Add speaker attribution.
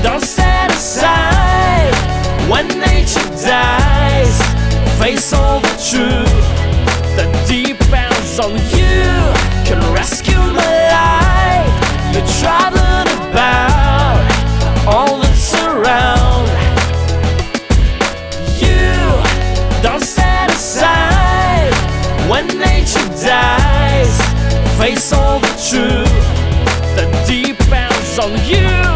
Speaker 1: Don't stand aside when nature dies. Face all the truth that depends on you. Can rescue my life. You're traveling about all that's around you. Don't stand aside when nature dies. Face all the truth that depends on you.